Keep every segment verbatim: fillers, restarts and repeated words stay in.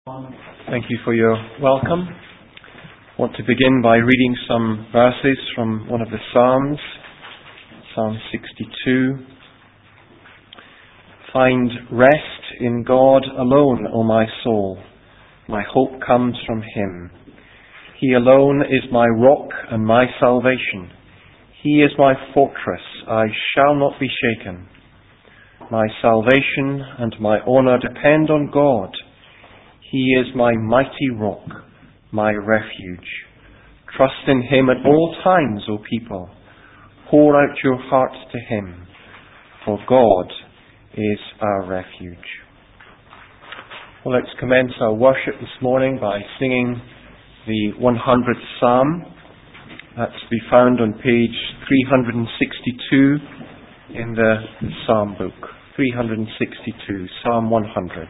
Thank you for your welcome. I want to begin by reading some verses from one of the Psalms, Psalm sixty-two. Find rest in God alone, O my soul. My hope comes from Him. He alone is my rock and my salvation. He is my fortress. I shall not be shaken. My salvation and my honour depend on God. He is my mighty rock, my refuge. Trust in Him at all times, O people. Pour out your hearts to Him, for God is our refuge. Well, let's commence our worship this morning by singing the one hundredth Psalm. That's to be found on page three hundred sixty-two in the Psalm book. three hundred sixty-two, Psalm one hundred.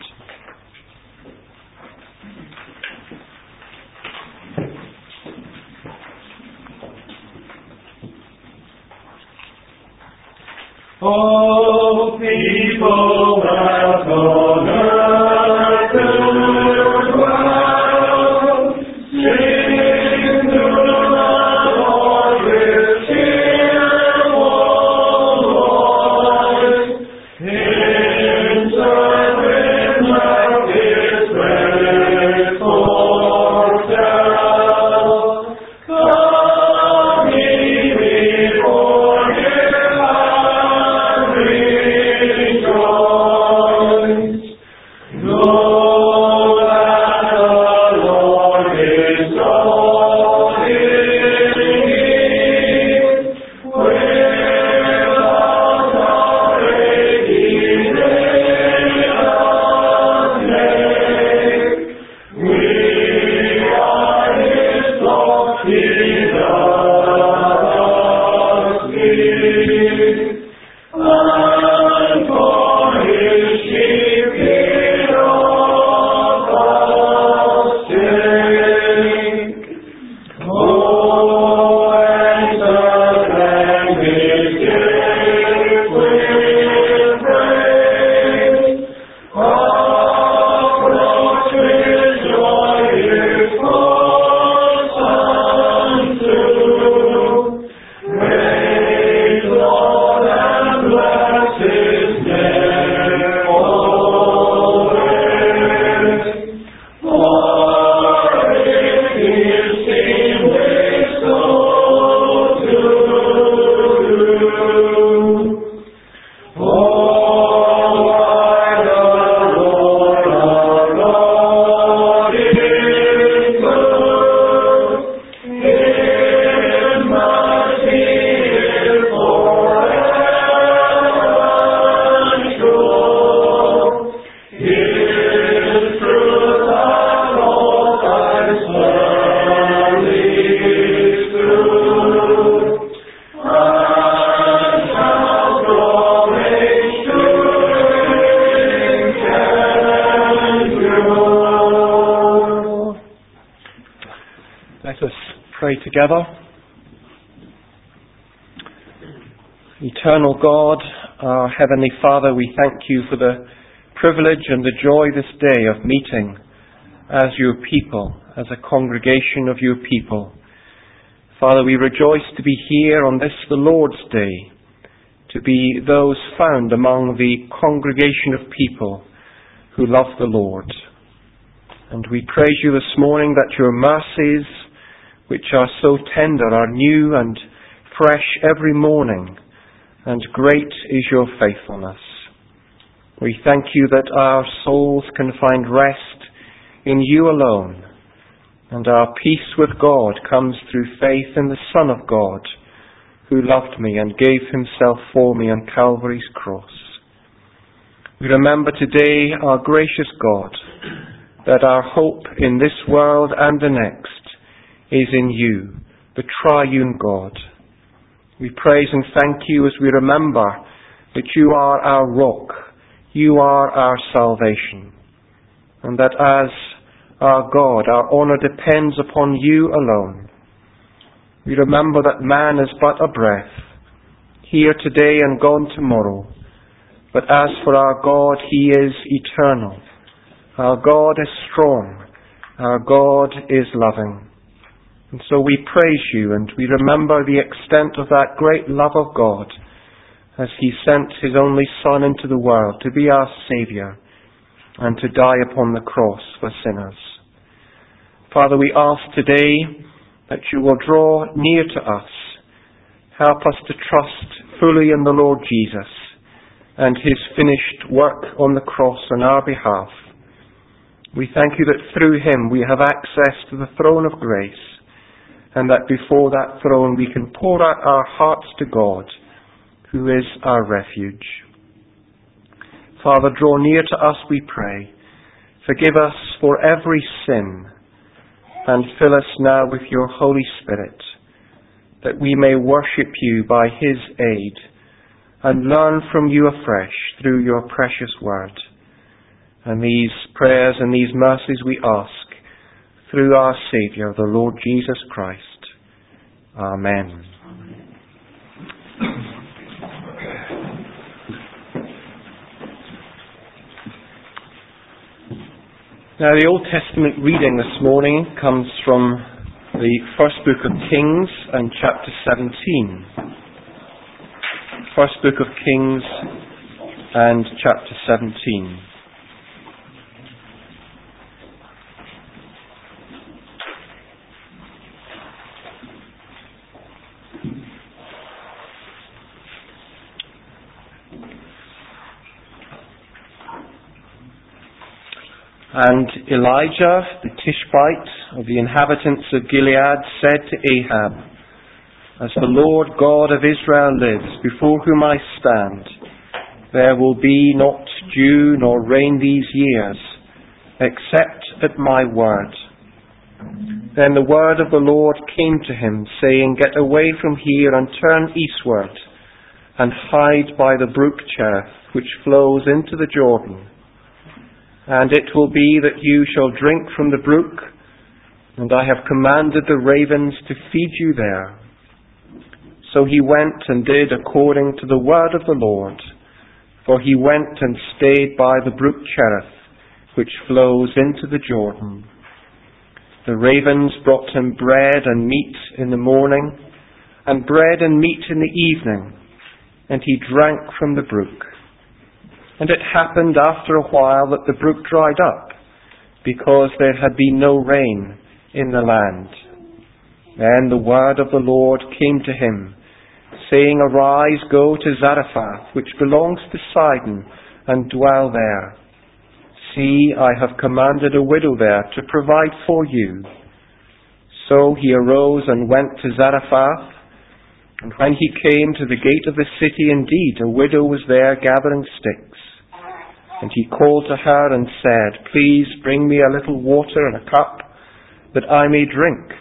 All people that on earth do dwell, sing to the Lord with cheerful voice, in service of His faithful self. Come ye before Him. Together. Eternal God, our Heavenly Father, we thank you for the privilege and the joy this day of meeting as your people, as a congregation of your people. Father, we rejoice to be here on this, the Lord's Day, to be those found among the congregation of people who love the Lord. And we praise you this morning that your mercies, which are so tender, are new and fresh every morning, and great is your faithfulness. We thank you that our souls can find rest in you alone, and our peace with God comes through faith in the Son of God, who loved me and gave himself for me on Calvary's cross. We remember today, our gracious God, that our hope in this world and the next is in you, the triune God. We praise and thank you as we remember that you are our rock, you are our salvation, and that as our God, our honour depends upon you alone. We remember that man is but a breath, here today and gone tomorrow, but as for our God, He is eternal, Our God is strong. Our God is loving. And so we praise you, and we remember the extent of that great love of God as he sent his only Son into the world to be our Saviour and to die upon the cross for sinners. Father, we ask today that you will draw near to us. Help us to trust fully in the Lord Jesus and his finished work on the cross on our behalf. We thank you that through him we have access to the throne of grace, and that before that throne we can pour out our hearts to God, who is our refuge. Father, draw near to us, we pray. Forgive us for every sin, and fill us now with your Holy Spirit, that we may worship you by his aid, and learn from you afresh through your precious word. And these prayers and these mercies we ask through our Saviour, the Lord Jesus Christ. Amen. Now, the Old Testament reading this morning comes from the first book of Kings and chapter seventeen. First book of Kings and chapter seventeen. And Elijah, the Tishbite of the inhabitants of Gilead, said to Ahab, "As the Lord God of Israel lives, before whom I stand, there will be not dew nor rain these years, except at my word." Then the word of the Lord came to him, saying, "Get away from here and turn eastward, and hide by the brook Cherith, which flows into the Jordan. And it will be that you shall drink from the brook, and I have commanded the ravens to feed you there." So he went and did according to the word of the Lord, for he went and stayed by the brook Cherith, which flows into the Jordan. The ravens brought him bread and meat in the morning, and bread and meat in the evening, and he drank from the brook. And it happened after a while that the brook dried up, because there had been no rain in the land. Then the word of the Lord came to him, saying, "Arise, go to Zarephath, which belongs to Sidon, and dwell there. See, I have commanded a widow there to provide for you." So he arose and went to Zarephath, and when he came to the gate of the city, indeed, a widow was there gathering sticks. And he called to her and said, "Please bring me a little water in a cup, that I may drink."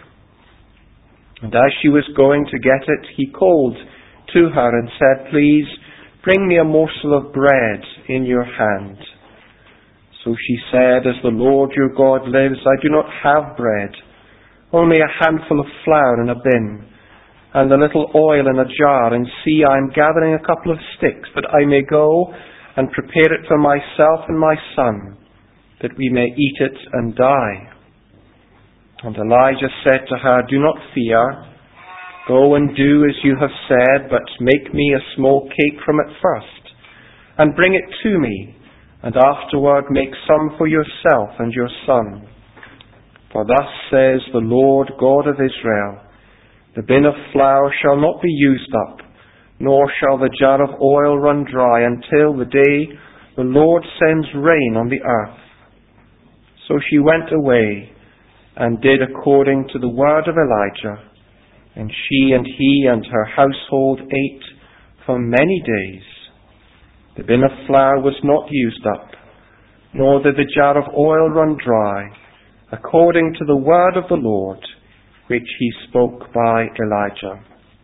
And as she was going to get it, he called to her and said, "Please bring me a morsel of bread in your hand." So she said, "As the Lord your God lives, I do not have bread, only a handful of flour in a bin, and a little oil in a jar, and see, I am gathering a couple of sticks, that I may go and prepare it for myself and my son, that we may eat it and die." And Elijah said to her, "Do not fear. Go and do as you have said, but make me a small cake from it first, and bring it to me, and afterward make some for yourself and your son. For thus says the Lord God of Israel, the bin of flour shall not be used up, nor shall the jar of oil run dry until the day the Lord sends rain on the earth." So she went away and did according to the word of Elijah, and she and he and her household ate for many days. The bin of flour was not used up, nor did the jar of oil run dry, according to the word of the Lord, which he spoke by Elijah.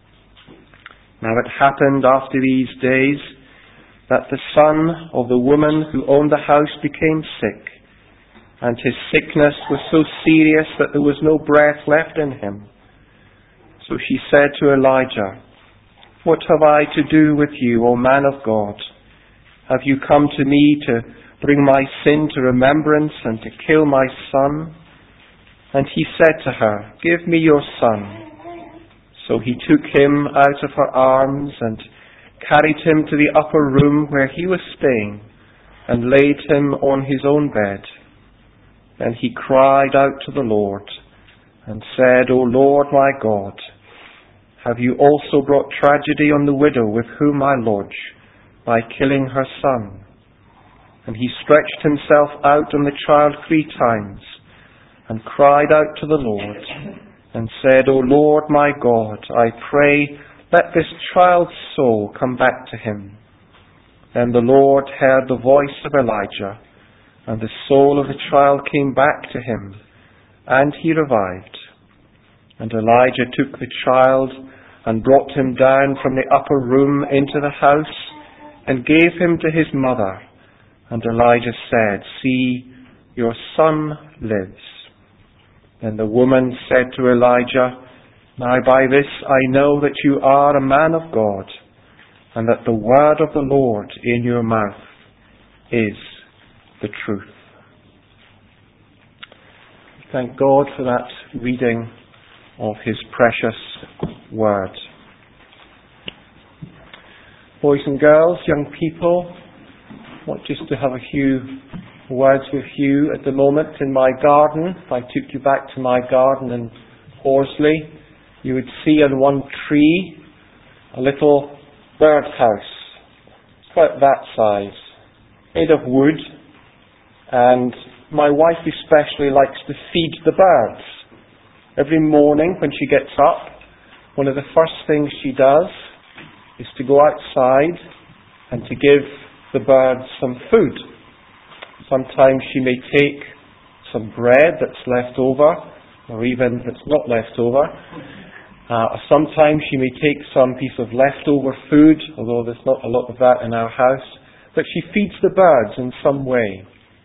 Now it happened after these days that the son of the woman who owned the house became sick, and his sickness was so serious that there was no breath left in him. So she said to Elijah, "What have I to do with you, O man of God? Have you come to me to bring my sin to remembrance and to kill my son?" And he said to her, "Give me your son." So he took him out of her arms and carried him to the upper room where he was staying and laid him on his own bed. Then he cried out to the Lord and said, "O Lord my God, have you also brought tragedy on the widow with whom I lodge by killing her son?" And he stretched himself out on the child three times and cried out to the Lord and said, "O Lord my God, I pray, let this child's soul come back to him." Then the Lord heard the voice of Elijah, and the soul of the child came back to him, and he revived. And Elijah took the child and brought him down from the upper room into the house and gave him to his mother. And Elijah said, "See, your son lives." Then the woman said to Elijah, "Now by this I know that you are a man of God, and that the word of the Lord in your mouth is the truth." Thank God for that reading of his precious word. Boys and girls, young people, I want just to have a few words with you at the moment in my garden. If I took you back to my garden in Horsley, you would see on one tree a little birdhouse. It's about that size, made of wood, and my wife especially likes to feed the birds. Every morning when she gets up, one of the first things she does is to go outside and to give the birds some food. Sometimes she may take some bread that's left over, or even that's not left over. Uh, sometimes she may take some piece of leftover food, although there's not a lot of that in our house. But she feeds the birds in some way.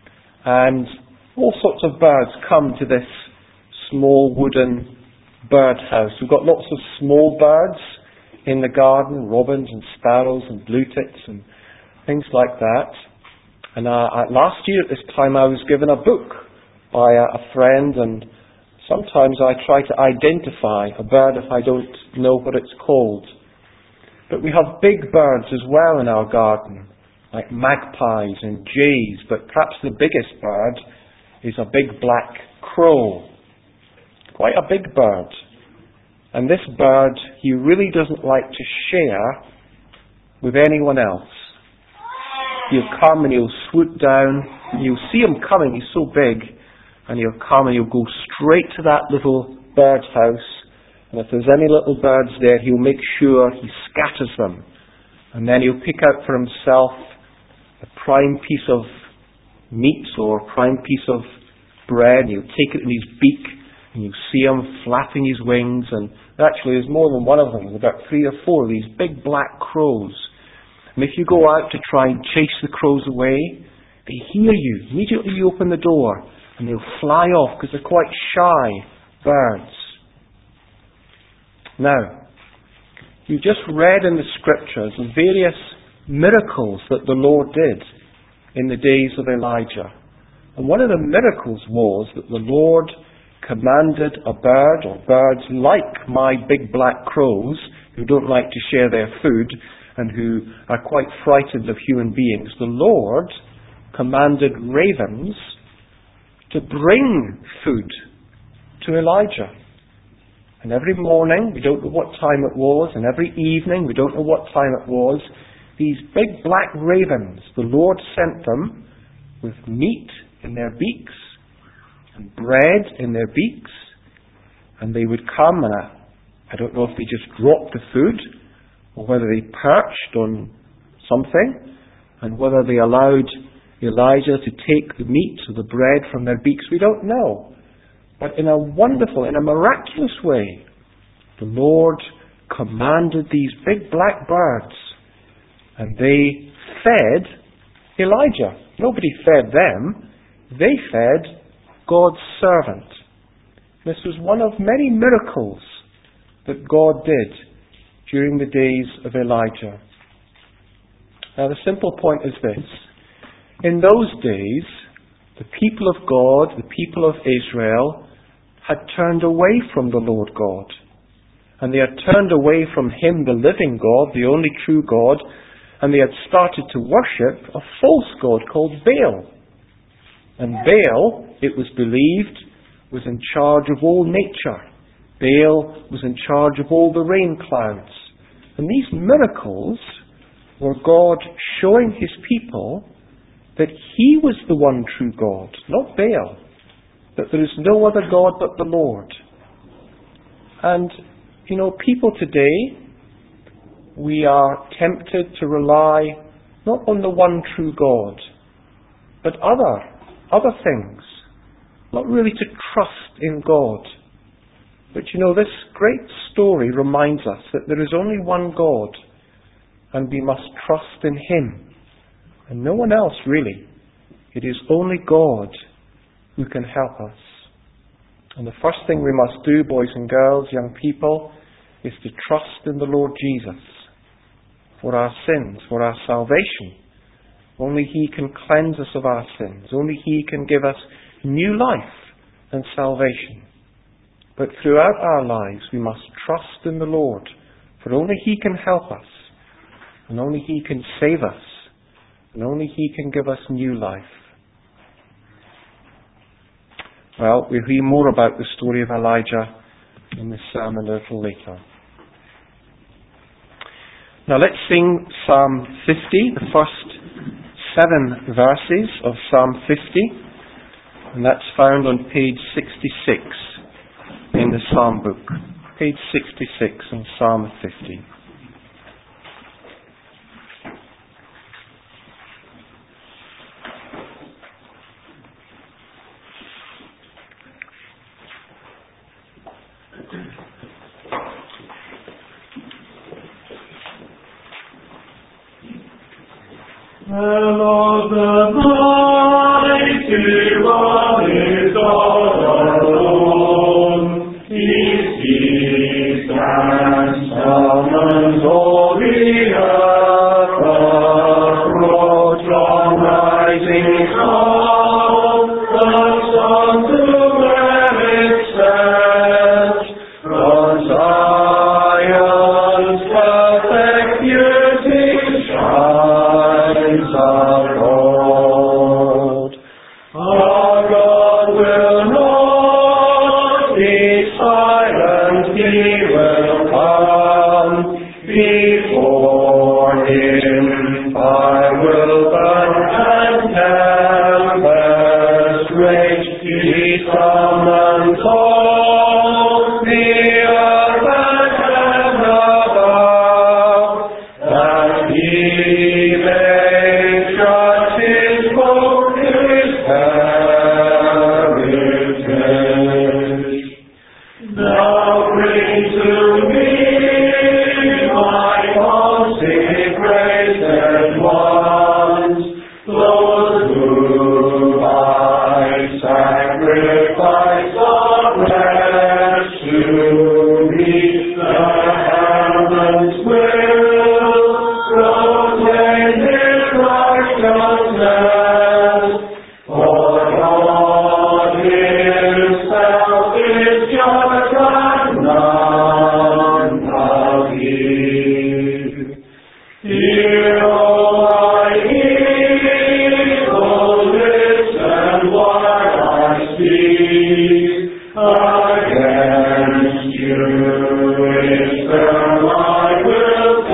And all sorts of birds come to this small wooden birdhouse. We've got lots of small birds in the garden, robins and sparrows and blue tits and things like that. And uh, last year at this time I was given a book by a, a friend, and sometimes I try to identify a bird if I don't know what it's called. But we have big birds as well in our garden, like magpies and jays, but perhaps the biggest bird is a big black crow. Quite a big bird. And this bird, he really doesn't like to share with anyone else. He'll come and he'll swoop down, and you'll see him coming, he's so big, and he'll come and he'll go straight to that little birdhouse, and if there's any little birds there, he'll make sure he scatters them, and then he'll pick out for himself a prime piece of meat or a prime piece of bread, and he'll take it in his beak, and you'll see him flapping his wings, and actually there's more than one of them, there's about three or four of these big black crows. And if you go out to try and chase the crows away, they hear you. Immediately you open the door and they'll fly off because they're quite shy birds. Now, you just read in the scriptures of various miracles that the Lord did in the days of Elijah. And one of the miracles was that the Lord commanded a bird, or birds like my big black crows, who don't like to share their food, and who are quite frightened of human beings, the Lord commanded ravens to bring food to Elijah. And every morning, we don't know what time it was, and every evening, we don't know what time it was, these big black ravens, the Lord sent them with meat in their beaks and bread in their beaks, and they would come, and I, I don't know if they just dropped the food, or whether they perched on something, and whether they allowed Elijah to take the meat or the bread from their beaks, we don't know. But in a wonderful, in a miraculous way, the Lord commanded these big black birds, and they fed Elijah. Nobody fed them. They fed God's servant. This was one of many miracles that God did during the days of Elijah. Now the simple point is this. In those days, the people of God, the people of Israel, had turned away from the Lord God. And they had turned away from Him, the living God, the only true God, and they had started to worship a false god called Baal. And Baal, it was believed, was in charge of all nature. Baal was in charge of all the rain clouds. And these miracles were God showing His people that He was the one true God, not Baal. That there is no other God but the Lord. And, you know, people today, we are tempted to rely not on the one true God, but other, other things. Not really to trust in God. But you know, this great story reminds us that there is only one God, and we must trust in Him. And no one else, really. It is only God who can help us. And the first thing we must do, boys and girls, young people, is to trust in the Lord Jesus for our sins, for our salvation. Only He can cleanse us of our sins. Only He can give us new life and salvation. But throughout our lives we must trust in the Lord, for only He can help us, and only He can save us, and only He can give us new life. Well, we'll hear more about the story of Elijah in this sermon a little later. Now let's sing Psalm fifty, the first seven verses of Psalm fifty, and that's found on page sixty-six in the Psalm book. Page sixty-six in Psalm fifty. The Lord the mighty one is God alone. He sees and summons all the earth abroad from rising sun, the sun to where it sets, from Zion's perfect beauty shines our God. Our God will not be silent, He will come before Him. Fire will burn and tempest rage. He summons all the earth and heaven above, that He may judge His folk, His heritage. Now bring to me my consecrated ones, those who I sacrifice afresh to me. The heavens will proclaim His righteousness, for God Himself is just and none but He. Hear, O my people, listen while I speak. Against you Israel I will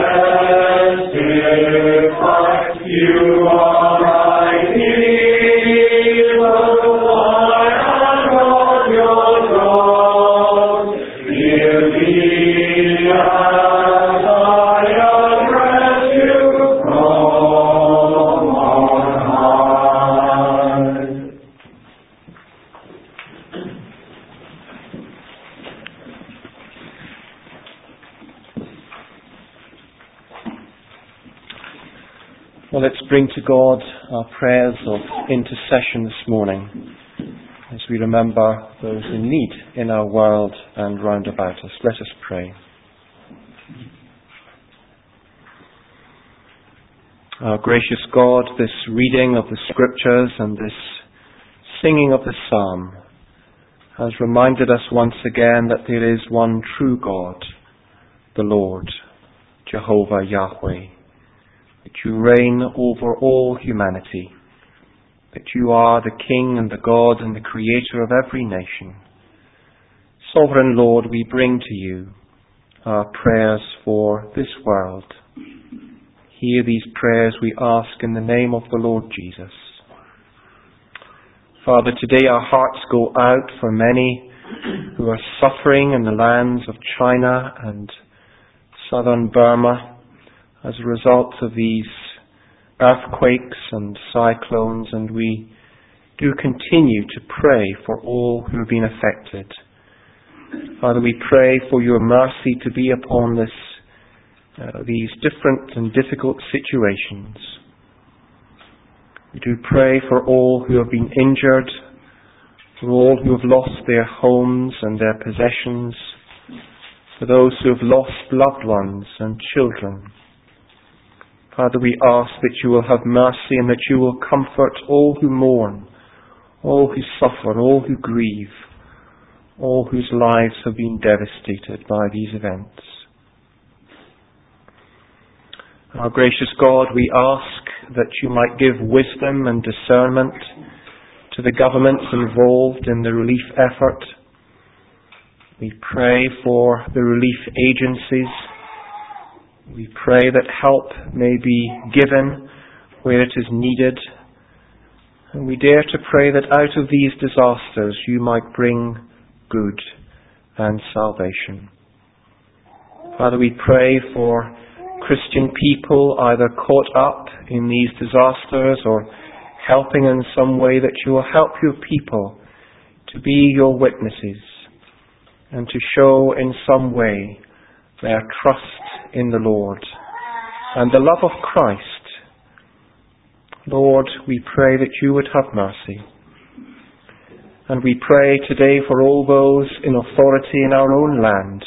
testify. You are my people, I am not your God. Hear me as I address you from on high. Well, let's bring to God our prayers of intercession this morning as we remember those in need in our world and round about us. Let us pray. Our gracious God, this reading of the Scriptures and this singing of the psalm has reminded us once again that there is one true God, the Lord, Jehovah Yahweh, that you reign over all humanity, that you are the King and the God and the Creator of every nation. Sovereign Lord, we bring to you our prayers for this world. Hear these prayers, we ask, in the name of the Lord Jesus. Father, today our hearts go out for many who are suffering in the lands of China and southern Burma as a result of these earthquakes and cyclones, and we do continue to pray for all who have been affected. Father, we pray for your mercy to be upon this Uh, these different and difficult situations. We do pray for all who have been injured, for all who have lost their homes and their possessions, for those who have lost loved ones and children. Father, we ask that you will have mercy and that you will comfort all who mourn, all who suffer, all who grieve, all whose lives have been devastated by these events. Our gracious God, we ask that you might give wisdom and discernment to the governments involved in the relief effort. We pray for the relief agencies. We pray that help may be given where it is needed. And we dare to pray that out of these disasters you might bring good and salvation. Father, we pray for Christian people either caught up in these disasters or helping in some way, that you will help your people to be your witnesses and to show in some way their trust in the Lord and the love of Christ. Lord, we pray that you would have mercy. And we pray today for all those in authority in our own land.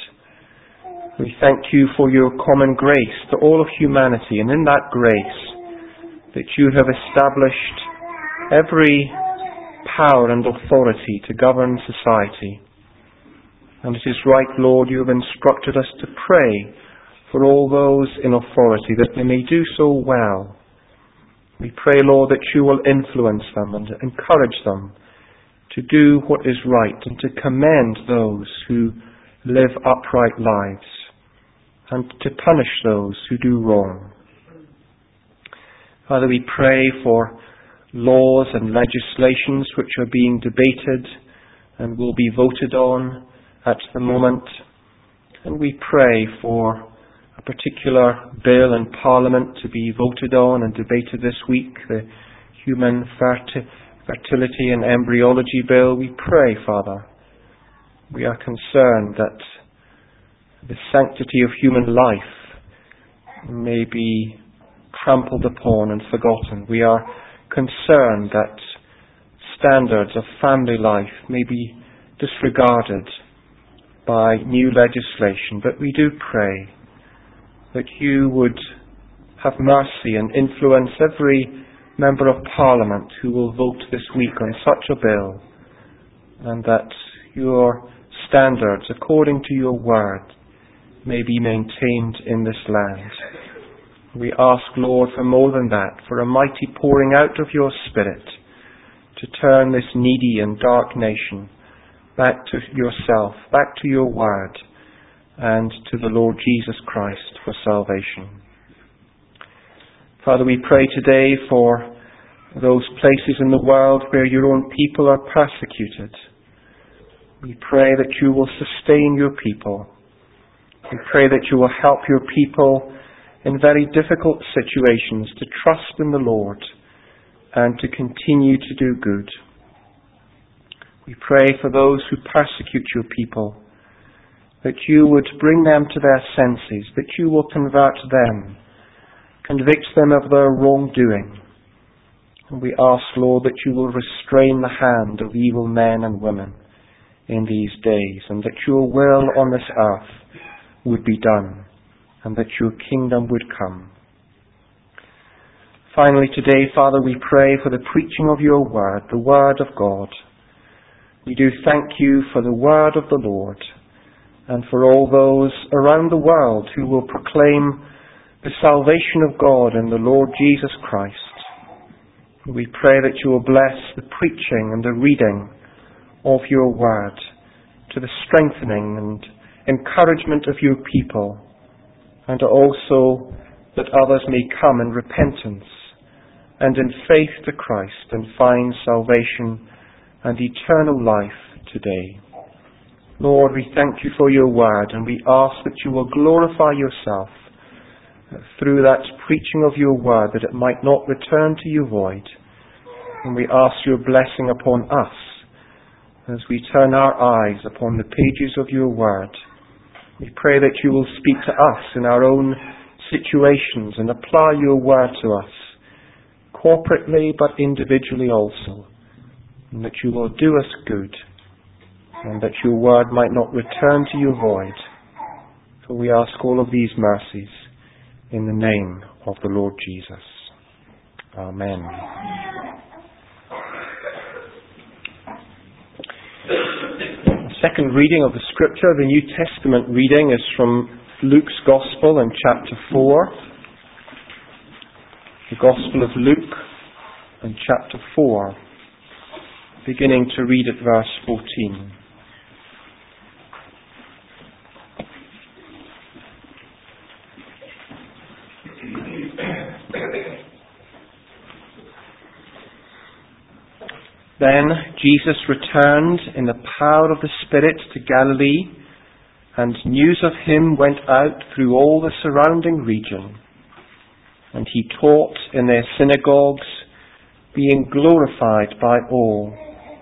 We thank you for your common grace to all of humanity, and in that grace that you have established every power and authority to govern society. And it is right, Lord, you have instructed us to pray for all those in authority, that they may do so well. We pray, Lord, that you will influence them and encourage them to do what is right and to commend those who live upright lives, and to punish those who do wrong. Father, we pray for laws and legislations which are being debated and will be voted on at the moment. And we pray for a particular bill in Parliament to be voted on and debated this week, the Human Ferti- Fertility and Embryology Bill. We pray, Father, we are concerned that the sanctity of human life may be trampled upon and forgotten. We are concerned that standards of family life may be disregarded by new legislation. But we do pray that you would have mercy and influence every member of Parliament who will vote this week on such a bill, and that your standards, according to your word, may be maintained in this land. We ask, Lord, for more than that, for a mighty pouring out of your Spirit to turn this needy and dark nation back to yourself, back to your word, and to the Lord Jesus Christ for salvation. Father, we pray today for those places in the world where your own people are persecuted. We pray that you will sustain your people. We pray that you will help your people in very difficult situations to trust in the Lord and to continue to do good. We pray for those who persecute your people, that you would bring them to their senses, that you will convert them, convict them of their wrongdoing. And we ask, Lord, that you will restrain the hand of evil men and women in these days, and that your will on this earth would be done, and that your kingdom would come. Finally today, Father, we pray for the preaching of your word, the word of God. We do thank you for the word of the Lord and for all those around the world who will proclaim the salvation of God in the Lord Jesus Christ. We pray that you will bless the preaching and the reading of your word to the strengthening and encouragement of your people, and also that others may come in repentance and in faith to Christ and find salvation and eternal life today. Lord, we thank you for your word, and we ask that you will glorify yourself through that preaching of your word, that it might not return to you void. And we ask your blessing upon us as we turn our eyes upon the pages of your word. We pray that you will speak to us in our own situations and apply your word to us, corporately but individually also, and that you will do us good, and that your word might not return to you void. For we ask all of these mercies in the name of the Lord Jesus. Amen. The second reading of the Scripture, the New Testament reading, is from Luke's Gospel in chapter four. The Gospel of Luke in chapter four, beginning to read at verse fourteen. Then Jesus returned in the power of the Spirit to Galilee, and news of him went out through all the surrounding region. And he taught in their synagogues, being glorified by all.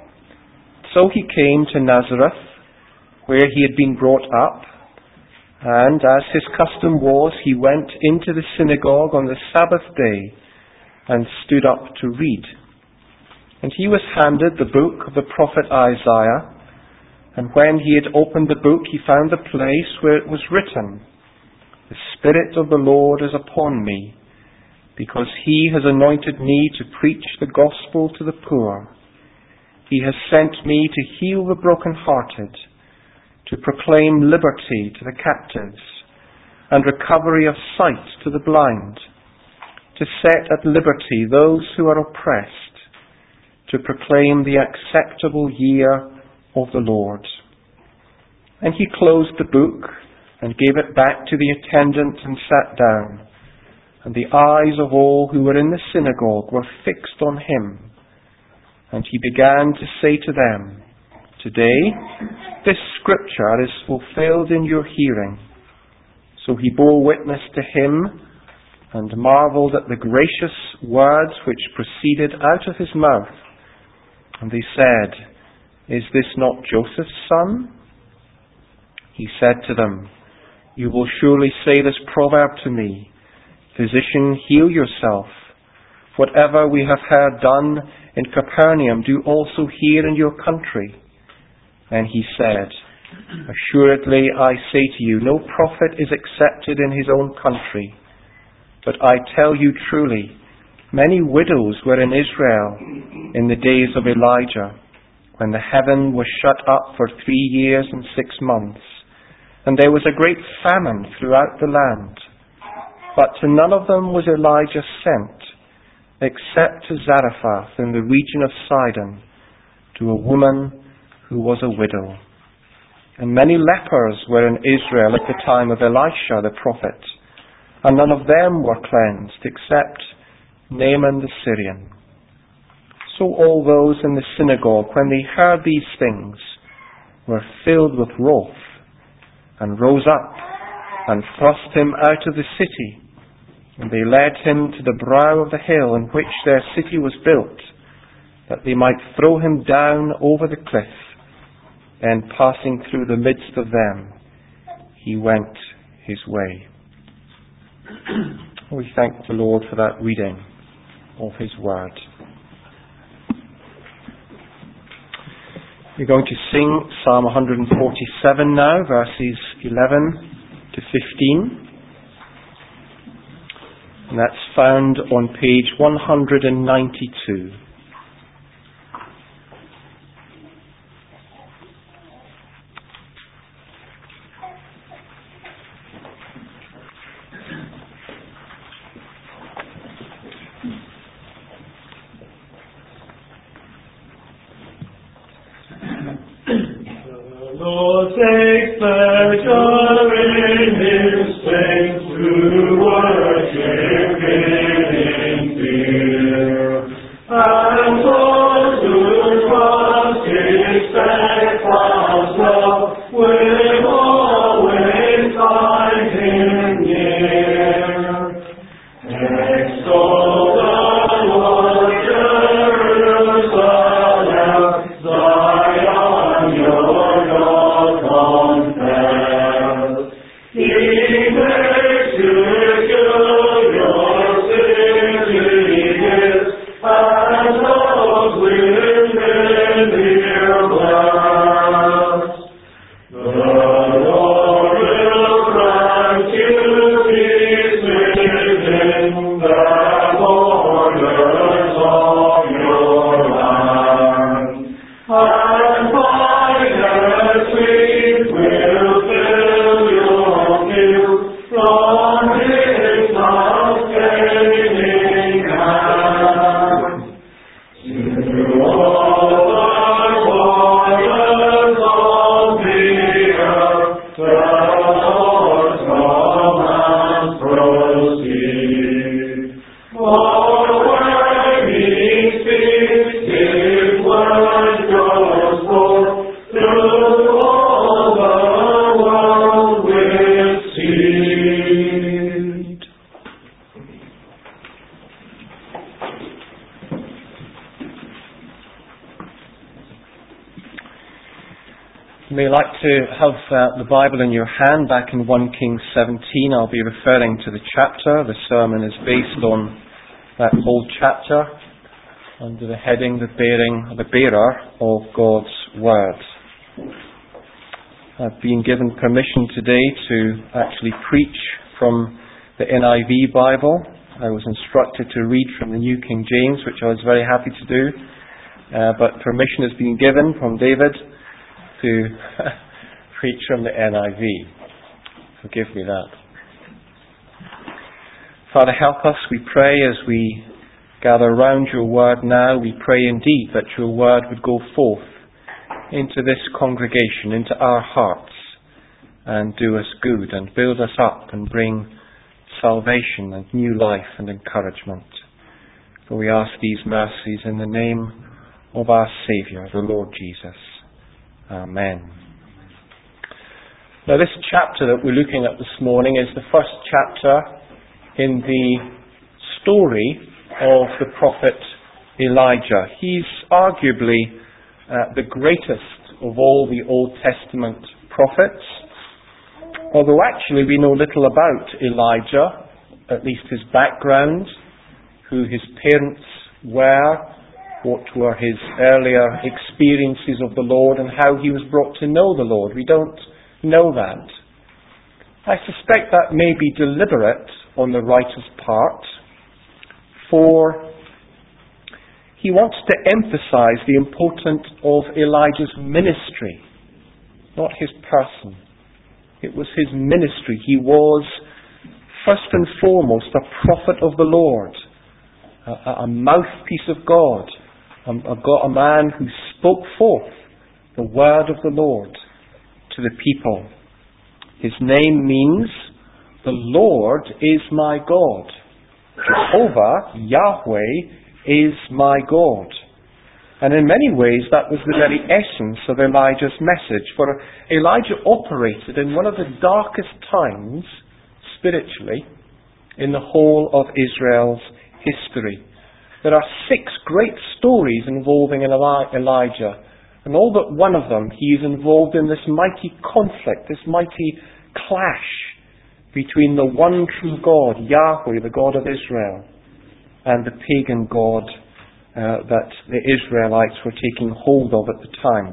So he came to Nazareth, where he had been brought up, and as his custom was, he went into the synagogue on the Sabbath day and stood up to read. And he was handed the book of the prophet Isaiah, and when he had opened the book, he found the place where it was written, "The Spirit of the Lord is upon me, because he has anointed me to preach the gospel to the poor. He has sent me to heal the brokenhearted, to proclaim liberty to the captives, and recovery of sight to the blind, to set at liberty those who are oppressed, to proclaim the acceptable year of the Lord." And he closed the book and gave it back to the attendant and sat down. And the eyes of all who were in the synagogue were fixed on him. And he began to say to them, "Today this scripture is fulfilled in your hearing." So he bore witness to him and marveled at the gracious words which proceeded out of his mouth. And they said, "Is this not Joseph's son?" He said to them, "You will surely say this proverb to me, 'Physician, heal yourself. Whatever we have heard done in Capernaum, do also here in your country." And he said, "Assuredly I say to you, no prophet is accepted in his own country. But I tell you truly, many widows were in Israel in the days of Elijah, when the heaven was shut up for three years and six months, and there was a great famine throughout the land. But to none of them was Elijah sent, except to Zarephath in the region of Sidon, to a woman who was a widow. And many lepers were in Israel at the time of Elisha the prophet, and none of them were cleansed, except Naaman the Syrian." So all those in the synagogue, when they heard these things, were filled with wrath, and rose up, and thrust him out of the city. And they led him to the brow of the hill in which their city was built, that they might throw him down over the cliff. Then passing through the midst of them, he went his way. We thank the Lord for that reading of his word. We're going to sing Psalm one forty-seven now, verses eleven to fifteen. And that's found on page one hundred ninety-two. Lord takes pleasure in His saints who worship Him in fear, and those who trust His steadfast love will always find Him near. Extol the Lord, Jerusalem, Zion, your You may like to have uh, the Bible in your hand back in First Kings seventeen. I'll be referring to the chapter. The sermon is based on that whole chapter under the heading, The Bearing, the Bearer of God's Word. I've been given permission today to actually preach from the N I V Bible. I was instructed to read from the New King James, which I was very happy to do. Uh, but permission has been given from David to preach from the N I V. Forgive me that. Father, help us, we pray, as we gather round your word now. We pray indeed that your word would go forth into this congregation, into our hearts, and do us good, and build us up, and bring salvation and new life and encouragement. For we ask these mercies in the name of our Saviour, the Lord Jesus. Amen. Now, this chapter that we're looking at this morning is the first chapter in the story of the prophet Elijah. He's arguably uh, the greatest of all the Old Testament prophets, although actually we know little about Elijah, at least his background, who his parents were, what were his earlier experiences of the Lord, and how he was brought to know the Lord. We don't know that. I suspect that may be deliberate on the writer's part, for he wants to emphasize the importance of Elijah's ministry, not his person. It was his ministry. He was, first and foremost, a prophet of the Lord, a, a mouthpiece of God, a, a, a man who spoke forth the word of the Lord to the people. His name means, the Lord is my God. Jehovah, Yahweh, is my God. And in many ways that was the very essence of Elijah's message. For Elijah operated in one of the darkest times, spiritually, in the whole of Israel's history. There are six great stories involving Eli- Elijah. And all but one of them, he is involved in this mighty conflict, this mighty clash between the one true God, Yahweh, the God of Israel, and the pagan God uh, that the Israelites were taking hold of at the time.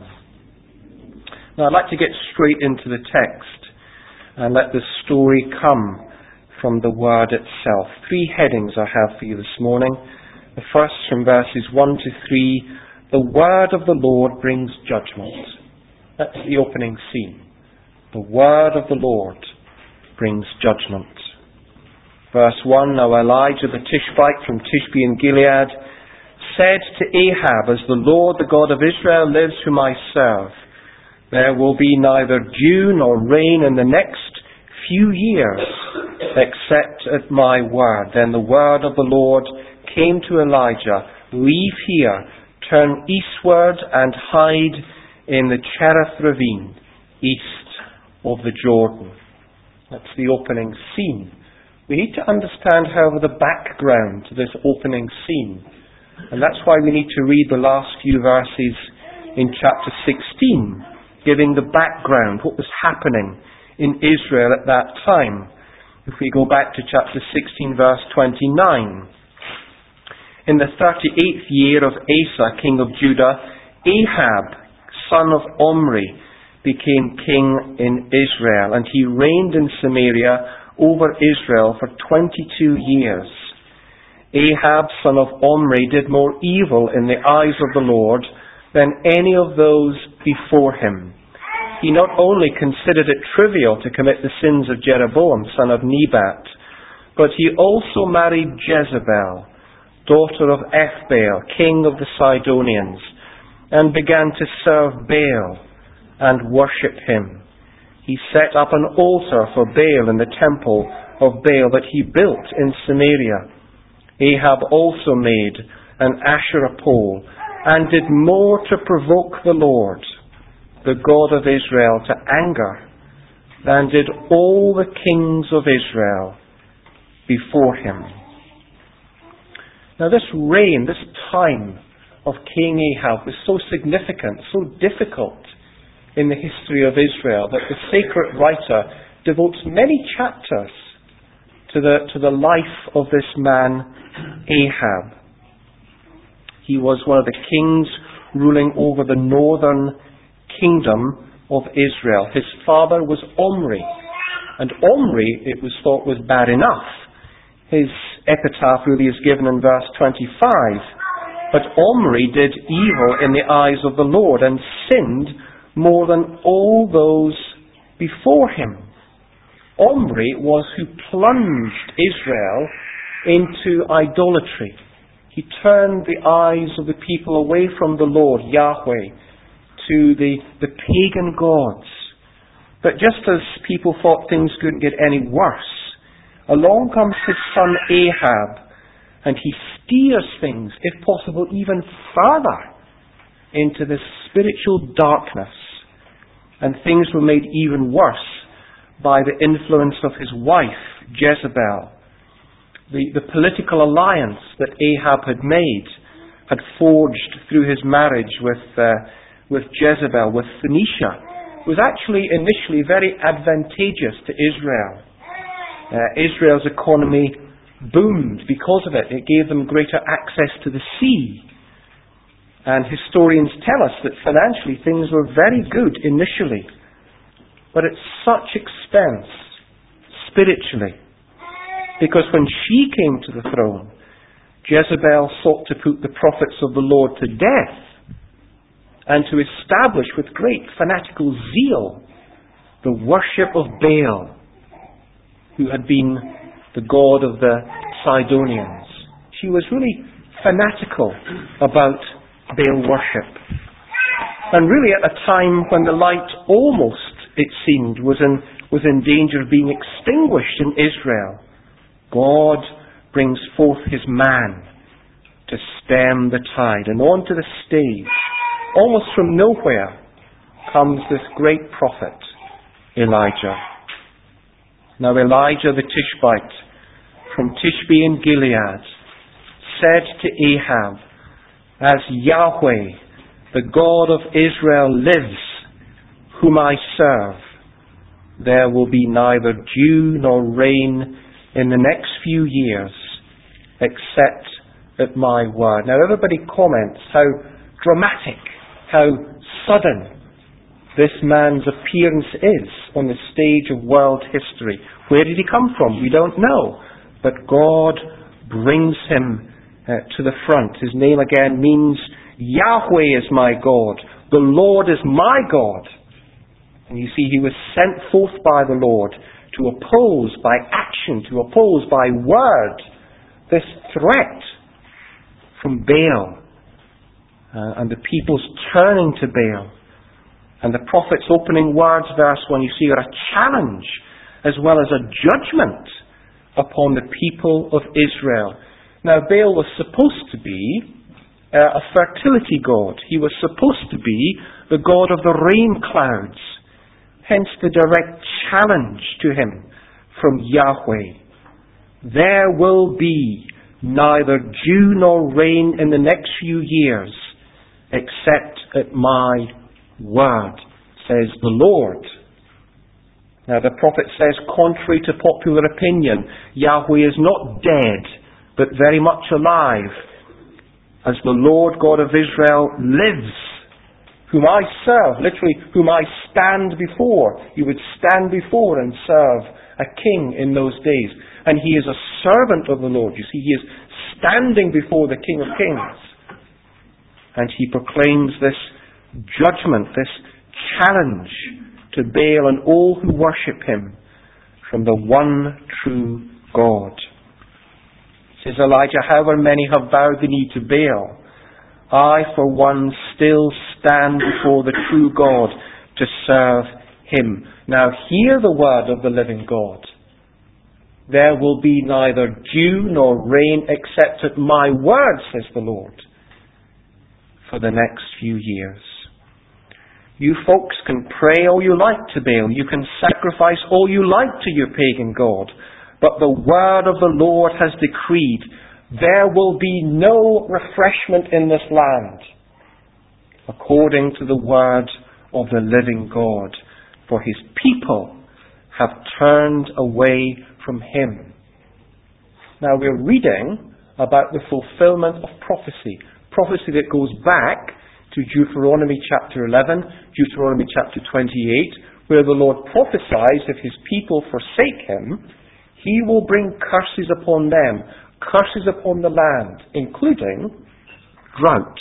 Now I'd like to get straight into the text and let the story come from the Word itself. Three headings I have for you this morning. The first from verses one to three, the Word of the Lord brings judgment. That's the opening scene. The Word of the Lord brings judgment. Verse one, now Elijah the Tishbite from Tishbe in Gilead said to Ahab, as the Lord, the God of Israel, lives whom I serve, there will be neither dew nor rain in the next few years, except at my word. Then the word of the Lord came to Elijah, leave here, turn eastward and hide in the Cherith ravine, east of the Jordan. That's the opening scene. We need to understand, however, the background to this opening scene. And that's why we need to read the last few verses in chapter sixteen, giving the background, what was happening in Israel at that time. If we go back to chapter sixteen, verse twenty-nine. In the thirty-eighth year of Asa, king of Judah, Ahab, son of Omri, became king in Israel, and he reigned in Samaria over Israel for twenty-two years. Ahab, son of Omri, did more evil in the eyes of the Lord than any of those before him. He not only considered it trivial to commit the sins of Jeroboam, son of Nebat, but he also married Jezebel, daughter of Ethbaal, king of the Sidonians, and began to serve Baal and worship him. He set up an altar for Baal in the temple of Baal that he built in Samaria. Ahab also made an Asherah pole and did more to provoke the Lord, the God of Israel, to anger than did all the kings of Israel before him. Now this reign, this time of King Ahab was so significant, so difficult in the history of Israel that the sacred writer devotes many chapters to the, to the life of this man Ahab. He was one of the kings ruling over the northern kingdom of Israel. His father was Omri, and Omri, it was thought, was bad enough. His epitaph really is given in verse twenty-five. But Omri did evil in the eyes of the Lord and sinned more than all those before him. Omri was who plunged Israel into idolatry. He turned the eyes of the people away from the Lord, Yahweh, to the, the pagan gods. But just as people thought things couldn't get any worse, along comes his son Ahab, and he steers things, if possible, even further into this spiritual darkness. And things were made even worse by the influence of his wife, Jezebel. The, the political alliance that Ahab had made, had forged through his marriage with, uh, with Jezebel, with Phoenicia, was actually initially very advantageous to Israel. Uh, Israel's economy boomed because of it. It gave them greater access to the sea. And historians tell us that financially things were very good initially, but at such expense spiritually. Because when she came to the throne, Jezebel sought to put the prophets of the Lord to death and to establish with great fanatical zeal the worship of Baal, who had been the god of the Sidonians. She was really fanatical about Baal worship. And really at a time when the light almost, it seemed, was in, was in danger of being extinguished in Israel, God brings forth his man to stem the tide. And onto the stage, almost from nowhere, comes this great prophet, Elijah. Now Elijah the Tishbite, from Tishbe in Gilead, said to Ahab, as Yahweh, the God of Israel, lives, whom I serve, there will be neither dew nor rain in the next few years, except at my word. Now everybody comments how dramatic, how sudden this man's appearance is on the stage of world history. Where did he come from? We don't know. But God brings him uh, to the front. His name again means Yahweh is my God. The Lord is my God. And you see, he was sent forth by the Lord to oppose by action, to oppose by word, this threat from Baal. Uh, and the people's turning to Baal. And the prophet's opening words, verse one, you see, are a challenge as well as a judgment upon the people of Israel. Now, Baal was supposed to be uh, a fertility god. He was supposed to be the god of the rain clouds. Hence the direct challenge to him from Yahweh. There will be neither dew nor rain in the next few years, except at my word, says the Lord. Now the prophet says, contrary to popular opinion, Yahweh is not dead, but very much alive, as the Lord God of Israel lives, whom I serve, literally, whom I stand before. You would stand before and serve a king in those days. And he is a servant of the Lord. You see, he is standing before the King of Kings. And he proclaims this judgment, this challenge to Baal and all who worship him from the one true God. Says Elijah, however many have bowed the knee to Baal, I for one still stand before the true God to serve him. Now hear the word of the living God. There will be neither dew nor rain except at my word, says the Lord, for the next few years. You folks can pray all you like to Baal. You can sacrifice all you like to your pagan god. But the word of the Lord has decreed, there will be no refreshment in this land, according to the word of the living God. For his people have turned away from him. Now we're reading about the fulfillment of prophecy. Prophecy that goes back to Deuteronomy chapter eleven, Deuteronomy chapter twenty-eight, where the Lord prophesies if his people forsake him, he will bring curses upon them, curses upon the land, including drought.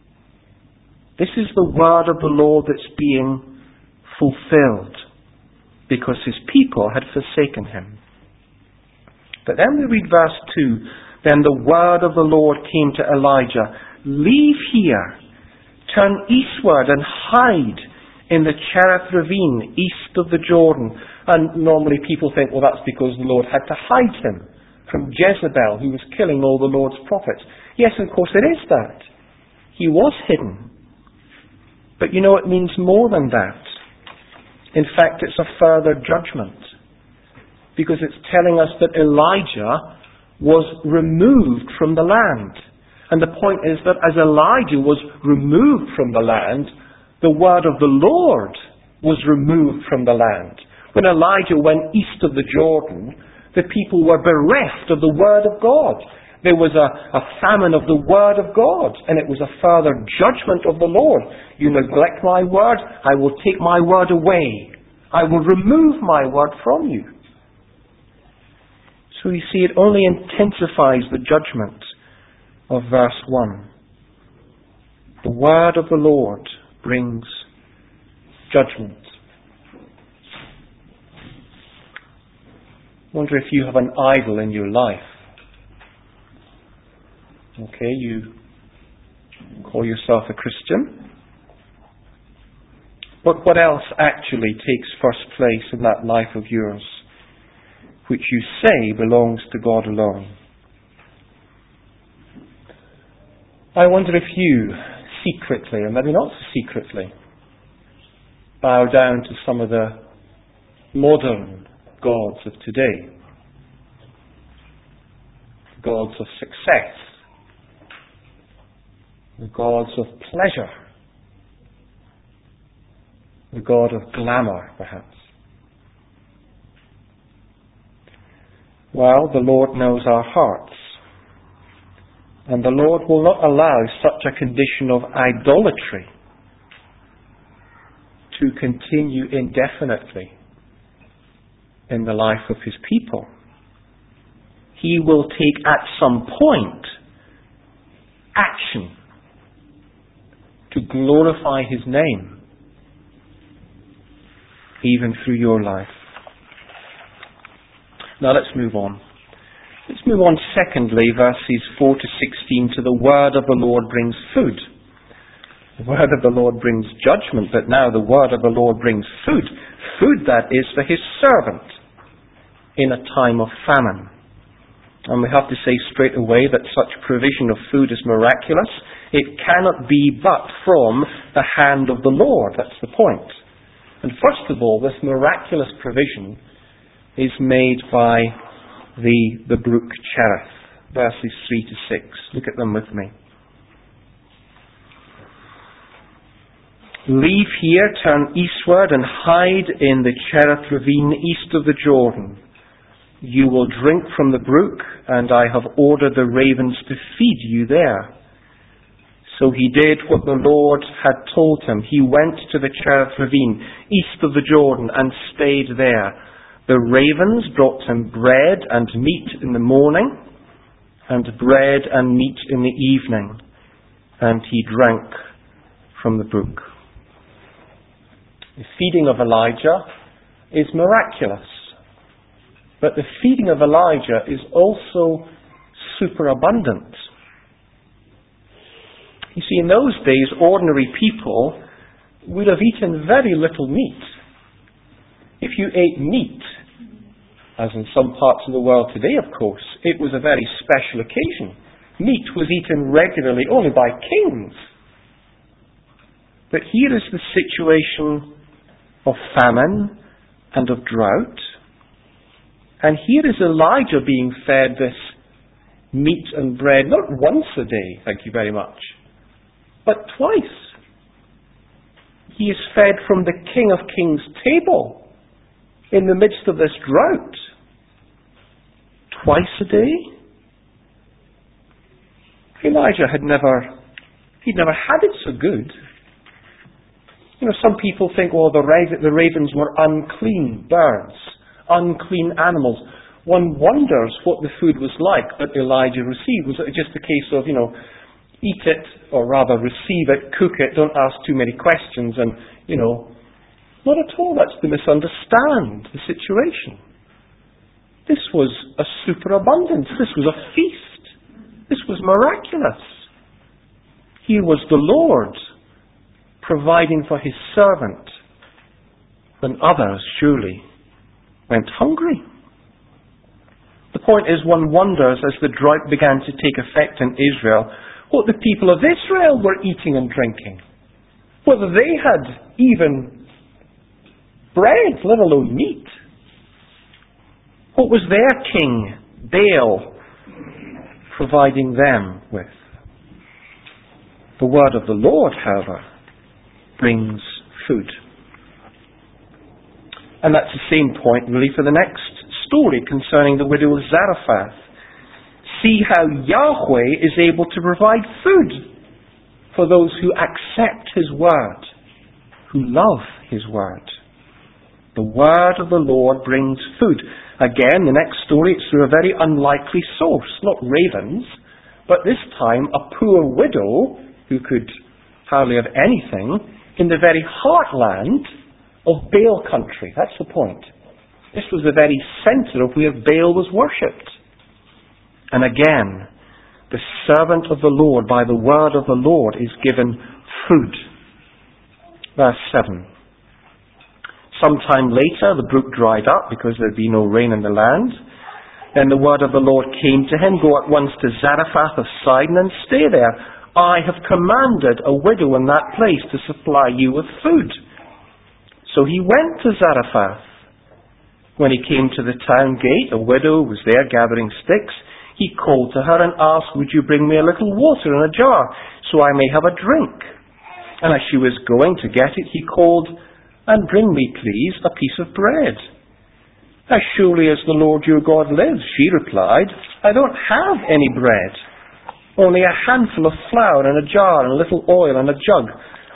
This is the word of the Lord that's being fulfilled because his people had forsaken him. But then we read verse two, then the word of the Lord came to Elijah, leave here, turn eastward and hide in the Cherith ravine east of the Jordan. And normally people think, well, that's because the Lord had to hide him from Jezebel, who was killing all the Lord's prophets. Yes, of course it is that. He was hidden. But you know, it means more than that. In fact, it's a further judgment. Because it's telling us that Elijah was removed from the land. And the point is that as Elijah was removed from the land, the word of the Lord was removed from the land. When Elijah went east of the Jordan, the people were bereft of the word of God. There was a, a famine of the word of God, and it was a further judgment of the Lord. You neglect my word, I will take my word away. I will remove my word from you. So you see, it only intensifies the judgment of verse one. The word of the Lord brings judgment. I wonder if you have an idol in your life. Okay, you call yourself a Christian. But what else actually takes first place in that life of yours, which you say belongs to God alone? I wonder if you secretly, or maybe not so secretly, bow down to some of the modern gods of today. Gods of success. The gods of pleasure. The god of glamour, perhaps. Well, the Lord knows our hearts. And the Lord will not allow such a condition of idolatry to continue indefinitely in the life of his people. He will take at some point action to glorify his name, even through your life. Now let's move on. Let's move on secondly, verses four to sixteen, to the word of the Lord brings food. The word of the Lord brings judgment, but now the word of the Lord brings food. Food, that is, for his servant in a time of famine. And we have to say straight away that such provision of food is miraculous. It cannot be but from the hand of the Lord. That's the point. And first of all, this miraculous provision is made by the, the brook Cherith, verses three to six. Look at them with me. Leave here, turn eastward, and hide in the Cherith ravine east of the Jordan. You will drink from the brook, and I have ordered the ravens to feed you there. So he did what the Lord had told him. He went to the Cherith ravine east of the Jordan and stayed there. The ravens brought him bread and meat in the morning, and bread and meat in the evening, and he drank from the brook. The feeding of Elijah is miraculous, but the feeding of Elijah is also superabundant. You see, in those days, ordinary people would have eaten very little meat. If you ate meat, as in some parts of the world today, of course, it was a very special occasion. Meat was eaten regularly only by kings. But here is the situation of famine and of drought. And here is Elijah being fed this meat and bread, not once a day, thank you very much, but twice. He is fed from the King of Kings' table in the midst of this drought. Twice a day? Elijah had never, he'd never had it so good. You know, some people think, well, the, rav- the ravens were unclean birds, unclean animals. One wonders what the food was like that Elijah received. Was it just a case of, you know, eat it, or rather receive it, cook it, don't ask too many questions, and, you know, not at all. That's to misunderstand the situation. This was a superabundance. This was a feast. This was miraculous. Here was the Lord providing for his servant when others surely went hungry. The point is, one wonders as the drought began to take effect in Israel, what the people of Israel were eating and drinking. Whether they had even bread, let alone meat. What was their king, Baal, providing them with? The word of the Lord, however, brings food. And that's the same point really for the next story concerning the widow of Zarephath. See how Yahweh is able to provide food for those who accept his word, who love his word. The word of the Lord brings food. Again, the next story, it's through a very unlikely source, not ravens, but this time a poor widow who could hardly have anything in the very heartland of Baal country. That's the point. This was the very centre of where Baal was worshipped. And again, the servant of the Lord, by the word of the Lord, is given food. Verse seven. Sometime later, the brook dried up because there had been no rain in the land. Then the word of the Lord came to him, go at once to Zarephath of Sidon and stay there. I have commanded a widow in that place to supply you with food. So he went to Zarephath. When he came to the town gate, a widow was there gathering sticks. He called to her and asked, would you bring me a little water in a jar so I may have a drink? And as she was going to get it, he called, and bring me, please, a piece of bread. As surely as the Lord your God lives, she replied, I don't have any bread, only a handful of flour in a jar and a little oil in a jug.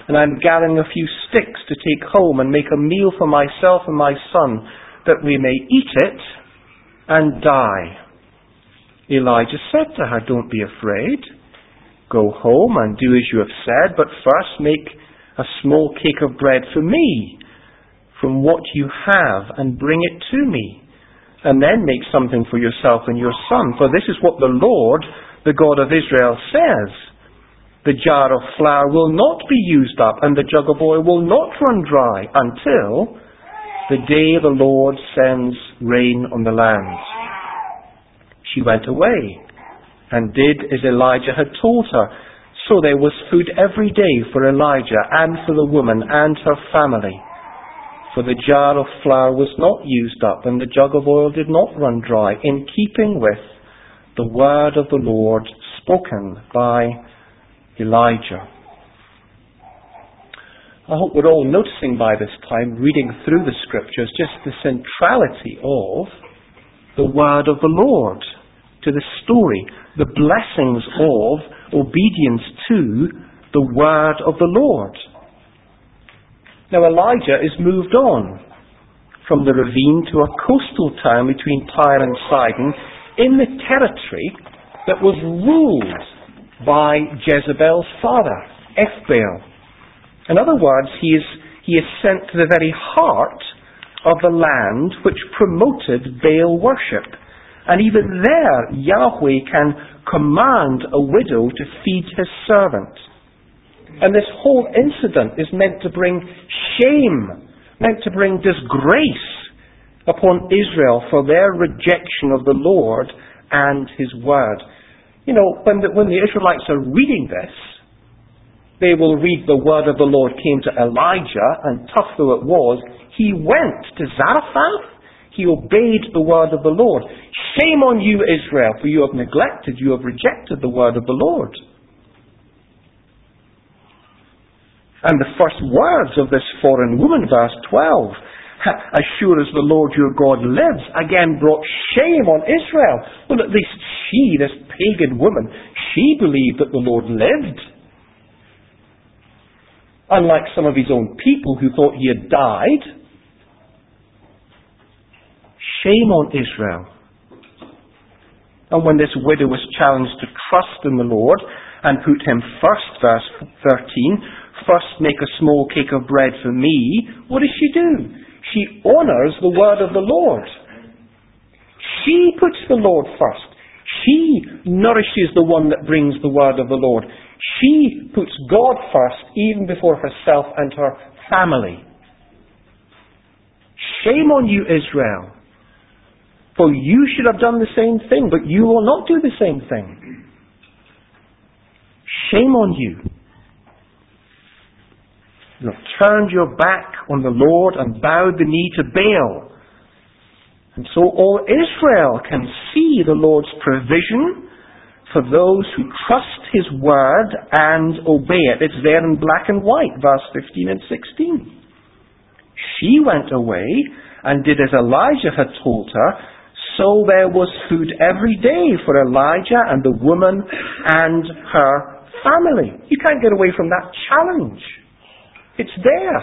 and I'm gathering a few sticks to take home and make a meal for myself and my son, that we may eat it and die." Elijah said to her, "Don't be afraid. Go home and do as you have said, but first make a small cake of bread for me from what you have and bring it to me. And then make something for yourself and your son. For this is what the Lord, the God of Israel, says. The jar of flour will not be used up, and the jug of oil will not run dry until the day the Lord sends rain on the land." She went away and did as Elijah had told her. So there was food every day for Elijah and for the woman and her family. For the jar of flour was not used up, and the jug of oil did not run dry, in keeping with the word of the Lord spoken by Elijah. I hope we're all noticing by this time, reading through the scriptures, just the centrality of the word of the Lord to the story, the blessings of obedience to the word of the Lord. Now Elijah is moved on from the ravine to a coastal town between Tyre and Sidon in the territory that was ruled by Jezebel's father, Ethbaal. In other words, he is, he is sent to the very heart of the land which promoted Baal worship. And even there, Yahweh can command a widow to feed his servant. And this whole incident is meant to bring shame, meant to bring disgrace upon Israel for their rejection of the Lord and his word. You know, when the, when the Israelites are reading this, they will read the word of the Lord came to Elijah, and tough though it was, he went to Zarephath. He obeyed the word of the Lord. Shame on you, Israel, for you have neglected, you have rejected the word of the Lord. And the first words of this foreign woman, verse twelve, as sure as the Lord your God lives, again brought shame on Israel. Well, at least she, this pagan woman, she believed that the Lord lived. Unlike some of his own people who thought he had died. Shame on Israel. And when this widow was challenged to trust in the Lord and put him first, verse thirteen, first make a small cake of bread for me, what does she do? She honors the word of the Lord. She puts the Lord first. She nourishes the one that brings the word of the Lord. She puts God first, even before herself and her family. Shame on you, Israel. For you should have done the same thing, but you will not do the same thing. Shame on you. You have turned your back on the Lord and bowed the knee to Baal. And so all Israel can see the Lord's provision for those who trust his word and obey it. It's there in black and white, verse fifteen and sixteen. She went away and did as Elijah had told her, so there was food every day for Elijah and the woman and her family. You can't get away from that challenge. It's there.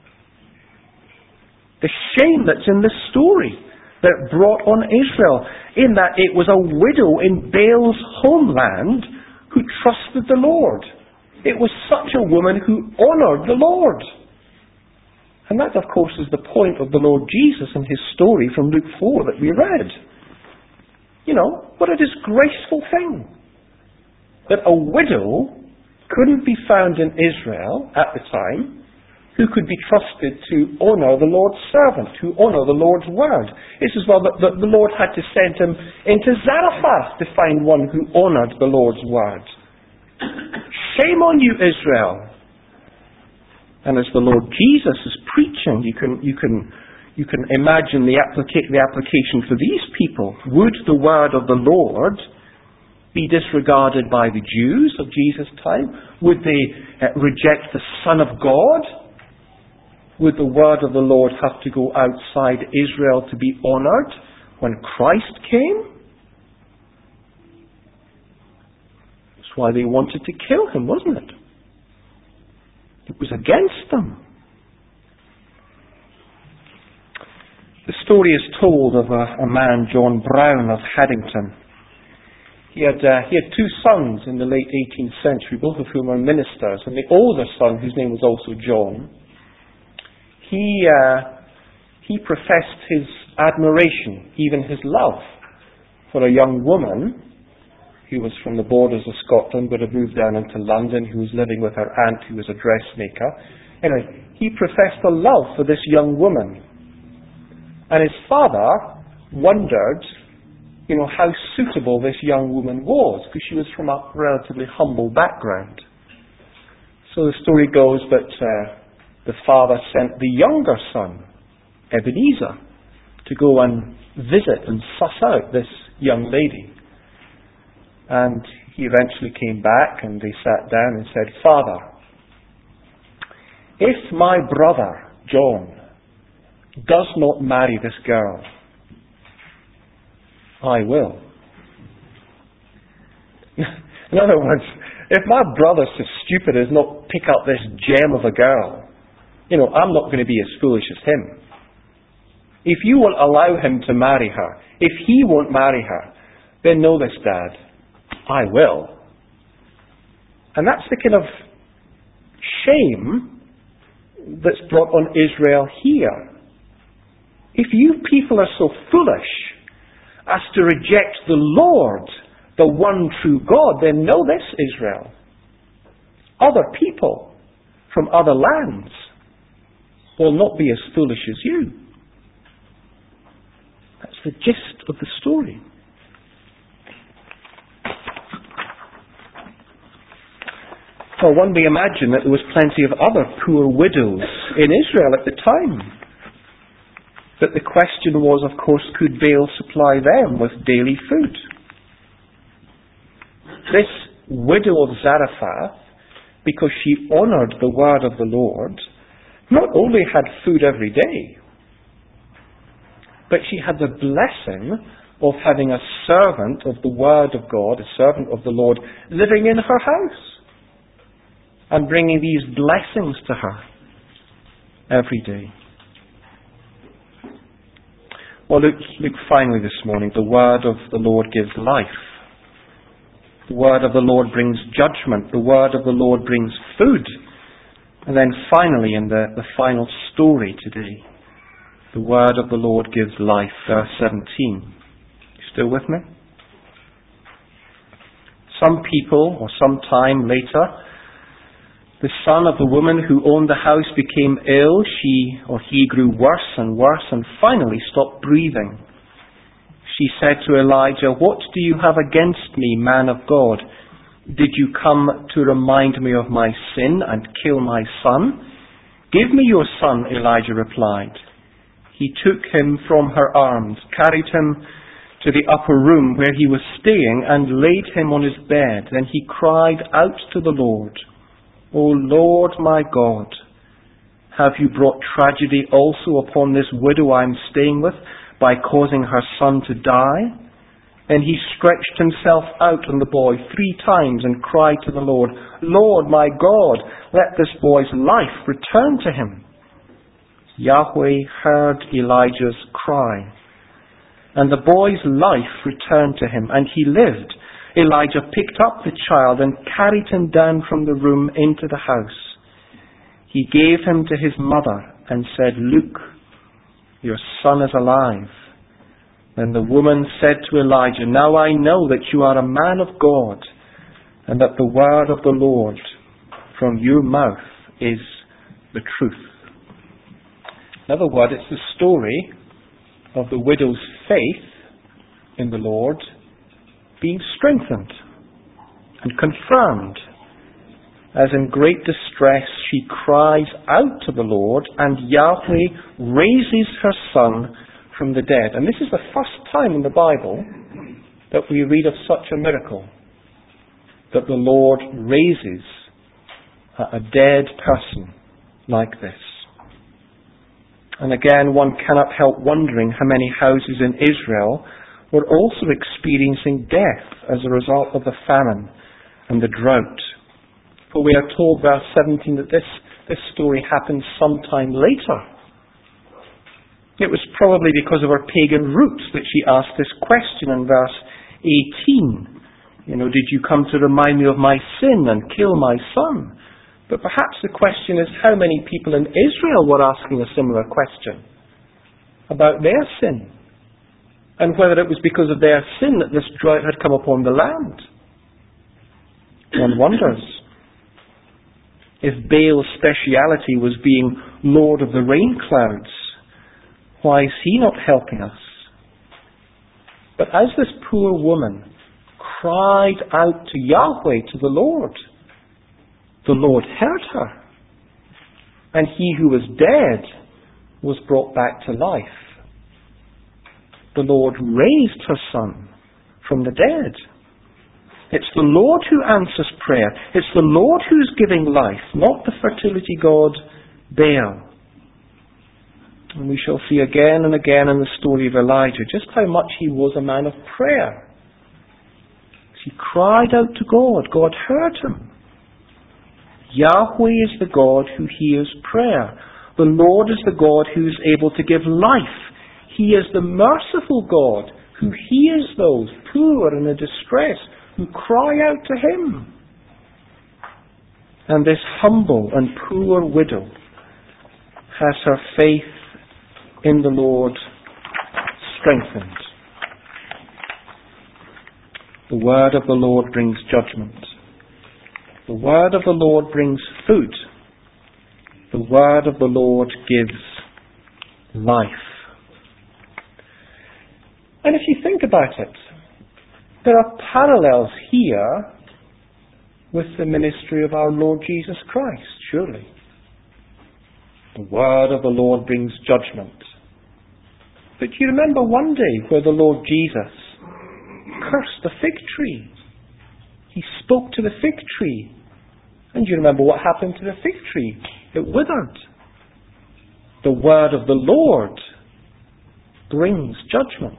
The shame that's in this story that it brought on Israel, in that it was a widow in Baal's homeland who trusted the Lord. It was such a woman who honoured the Lord. And that, of course, is the point of the Lord Jesus and his story from Luke four that we read. You know, what a disgraceful thing. That a widow couldn't be found in Israel at the time who could be trusted to honour the Lord's servant, to honour the Lord's word. It's as well that the Lord had to send him into Zarephath to find one who honoured the Lord's word. Shame on you, Israel. And as the Lord Jesus is preaching, you can you can you can imagine the, applica- the application for these people. Would the word of the Lord be disregarded by the Jews of Jesus' time? Would they uh, reject the Son of God? Would the word of the Lord have to go outside Israel to be honoured when Christ came? That's why they wanted to kill him, wasn't it? It was against them. The story is told of a, a man, John Brown of Haddington. He had, uh, he had two sons in the late eighteenth century, both of whom were ministers. And the older son, whose name was also John, he, uh, he professed his admiration, even his love, for a young woman who was from the borders of Scotland but had moved down into London, who was living with her aunt who was a dressmaker. Anyway, he professed a love for this young woman. And his father wondered, you know, how suitable this young woman was, because she was from a relatively humble background. So the story goes that uh, the father sent the younger son, Ebenezer, to go and visit and suss out this young lady. And he eventually came back and they sat down and said, "Father, if my brother, John, does not marry this girl, I will." In other words, if my brother's so stupid as not pick up this gem of a girl, you know, I'm not going to be as foolish as him. If you will allow him to marry her, if he won't marry her, then know this, Dad, I will. And that's the kind of shame that's brought on Israel here. If you people are so foolish as to reject the Lord, the one true God, then know this, Israel. Other people from other lands will not be as foolish as you. That's the gist of the story. Well, one may imagine that there was plenty of other poor widows in Israel at the time. But the question was, of course, could Baal supply them with daily food? This widow of Zarephath, because she honoured the word of the Lord, not only had food every day, but she had the blessing of having a servant of the word of God, a servant of the Lord, living in her house and bringing these blessings to her every day. Well, look, look finally this morning, the word of the Lord gives life. The word of the Lord brings judgment. The word of the Lord brings food. And then finally, in the, the final story today, the word of the Lord gives life. Verse seventeen. You still with me? Some people, or some time later, the son of the woman who owned the house became ill. She or he grew worse and worse and finally stopped breathing. She said to Elijah, "What do you have against me, man of God? Did you come to remind me of my sin and kill my son?" "Give me your son," Elijah replied. He took him from her arms, carried him to the upper room where he was staying, and laid him on his bed. Then he cried out to the Lord, "O Lord my God, have you brought tragedy also upon this widow I am staying with by causing her son to die?" And he stretched himself out on the boy three times and cried to the Lord, "Lord my God, let this boy's life return to him." Yahweh heard Elijah's cry, and the boy's life returned to him, and he lived. Elijah picked up the child and carried him down from the room into the house. He gave him to his mother and said, "Look, your son is alive." Then the woman said to Elijah, "Now I know that you are a man of God, and that the word of the Lord from your mouth is the truth." In other words, it's the story of the widow's faith in the Lord being strengthened and confirmed, as in great distress she cries out to the Lord, and Yahweh raises her son from the dead. And this is the first time in the Bible that we read of such a miracle, that the Lord raises a dead person like this. And again, one cannot help wondering how many houses in Israel were also experiencing death as a result of the famine and the drought. For we are told, verse seventeen, that this this story happened sometime later. It was probably because of her pagan roots that she asked this question in verse eighteen. You know, did you come to remind me of my sin and kill my son? But perhaps the question is how many people in Israel were asking a similar question about their sin, and whether it was because of their sin that this drought had come upon the land. One wonders. If Baal's speciality was being Lord of the rain clouds, why is he not helping us? But as this poor woman cried out to Yahweh, to the Lord, the Lord heard her, and he who was dead was brought back to life. The Lord raised her son from the dead. It's the Lord who answers prayer. It's the Lord who's giving life, not the fertility god Baal. And we shall see again and again in the story of Elijah just how much he was a man of prayer. He cried out to God. God heard him. Yahweh is the God who hears prayer. The Lord is the God who is able to give life. He is the merciful God who hears those poor and in distress who cry out to him. And this humble and poor widow has her faith in the Lord strengthened. The word of the Lord brings judgment. The word of the Lord brings food. The word of the Lord gives life. And if you think about it, there are parallels here with the ministry of our Lord Jesus Christ, surely. The word of the Lord brings judgment. But you remember one day where the Lord Jesus cursed the fig tree. He spoke to the fig tree. And you remember what happened to the fig tree? It withered. The word of the Lord brings judgment.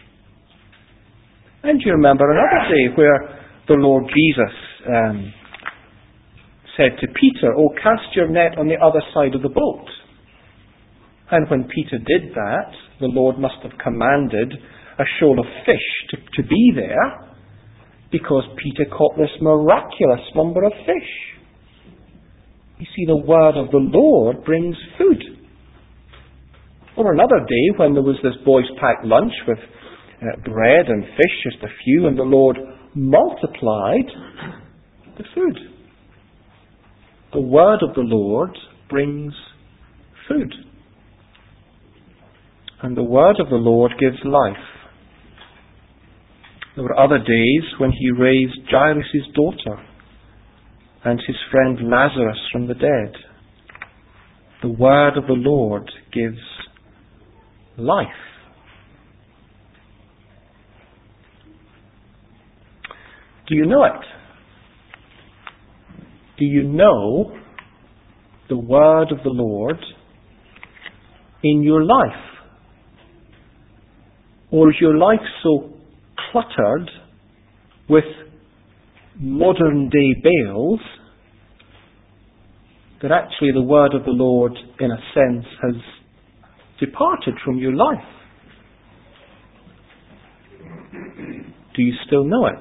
And you remember another day where the Lord Jesus um, said to Peter, "Oh, cast your net on the other side of the boat." And when Peter did that, the Lord must have commanded a shoal of fish to, to be there, because Peter caught this miraculous number of fish. You see, the word of the Lord brings food. Or another day when there was this boys' packed lunch with uh, bread and fish, just a few, and the Lord multiplied the food. The word of the Lord brings food. And the word of the Lord gives life. There were other days when he raised Jairus' daughter and his friend Lazarus from the dead. The word of the Lord gives life. Do you know it? Do you know the word of the Lord in your life? Or is your life so cluttered with modern day Baals that actually the word of the Lord, in a sense, has departed from your life? Do you still know it?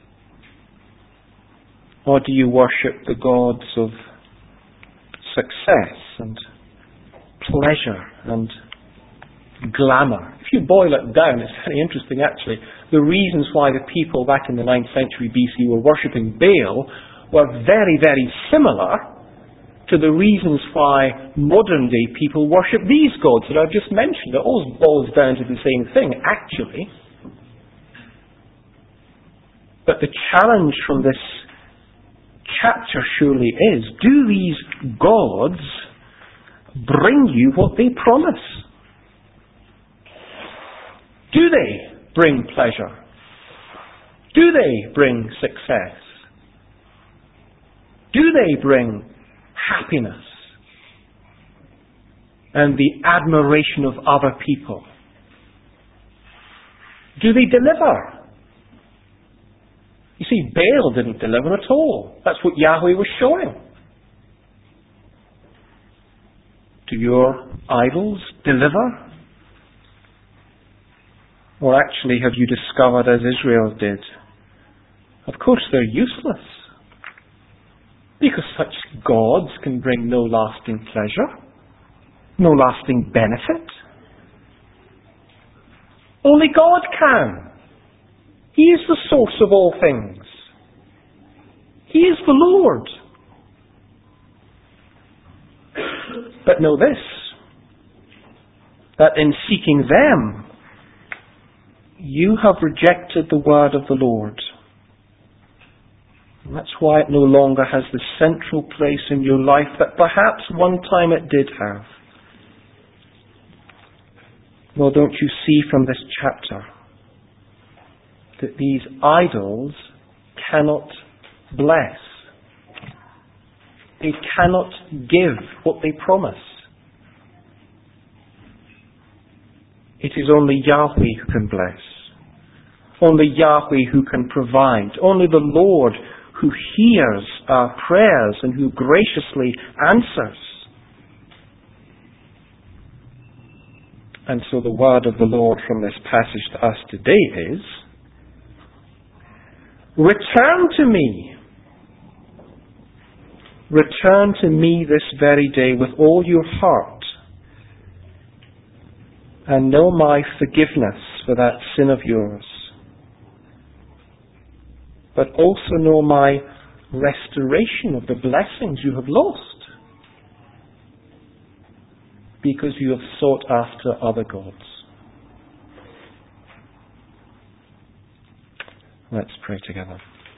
Or do you worship the gods of success and pleasure and glamour? If you boil it down, it's very interesting actually. The reasons why the people back in the ninth century B C were worshipping Baal were very, very similar to the reasons why modern day people worship these gods that I've just mentioned. It all boils down to the same thing, actually. But the challenge from this chapter surely is, do these gods bring you what they promise? Do they bring pleasure? Do they bring success? Do they bring happiness and the admiration of other people? Do they deliver? You see, Baal didn't deliver at all. That's what Yahweh was showing. Do your idols deliver? Or actually have you discovered, as Israel did, of course they're useless, because such gods can bring no lasting pleasure, no lasting benefit. Only God can. He is the source of all things. He is the Lord. But know this, that in seeking them, you have rejected the word of the Lord. And that's why it no longer has the central place in your life that perhaps one time it did have. Well, don't you see from this chapter that these idols cannot bless? They cannot give what they promise. It is only Yahweh who can bless. Only Yahweh who can provide. Only the Lord who hears our prayers and who graciously answers. And so the word of the Lord from this passage to us today is, return to me. Return to me this very day with all your heart, and know my forgiveness for that sin of yours. But also know my restoration of the blessings you have lost, because you have sought after other gods. Let's pray together.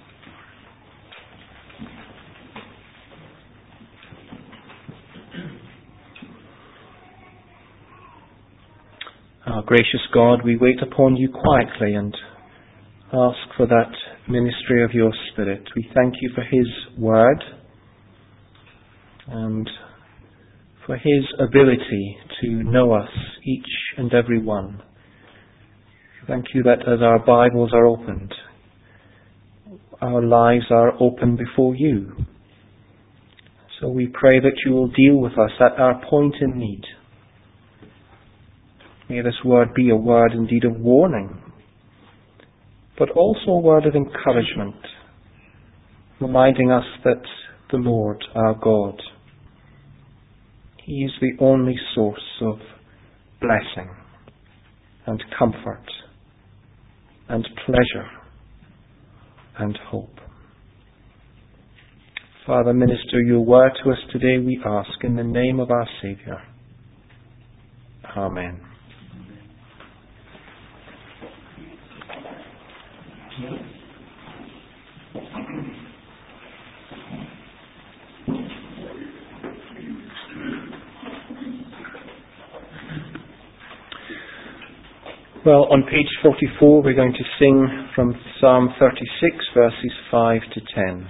Our gracious God, we wait upon you quietly and ask for that ministry of your Spirit. We thank you for his word and for his ability to know us, each and every one. Thank you that as our Bibles are opened, our lives are open before you. So we pray that you will deal with us at our point in need. May this word be a word indeed of warning, but also a word of encouragement, reminding us that the Lord, our God, he is the only source of blessing and comfort and pleasure and hope. Father, minister your word to us today, we ask, in the name of our Saviour. Amen. Well, on page forty-four we're going to sing from Psalm thirty-six, verses five to ten.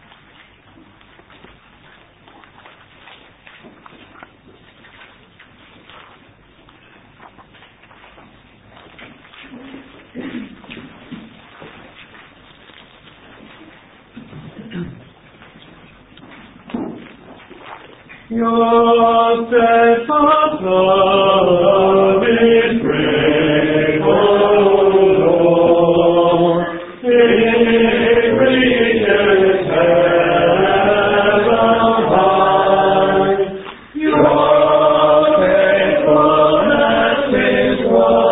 Your steadfast love is great, O Lord. It reaches heaven high. Your faithfulness is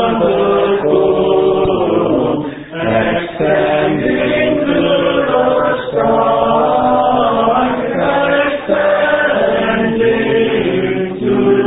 wonderful, extending to the sky. To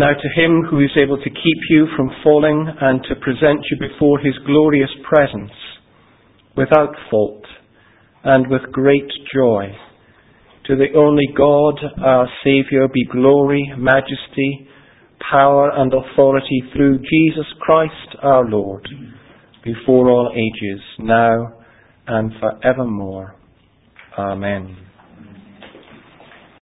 Now to him who is able to keep you from falling and to present you before his glorious presence, without fault and with great joy, to the only God, our Saviour, be glory, majesty, power and authority through Jesus Christ our Lord, before all ages, now and forevermore. Amen.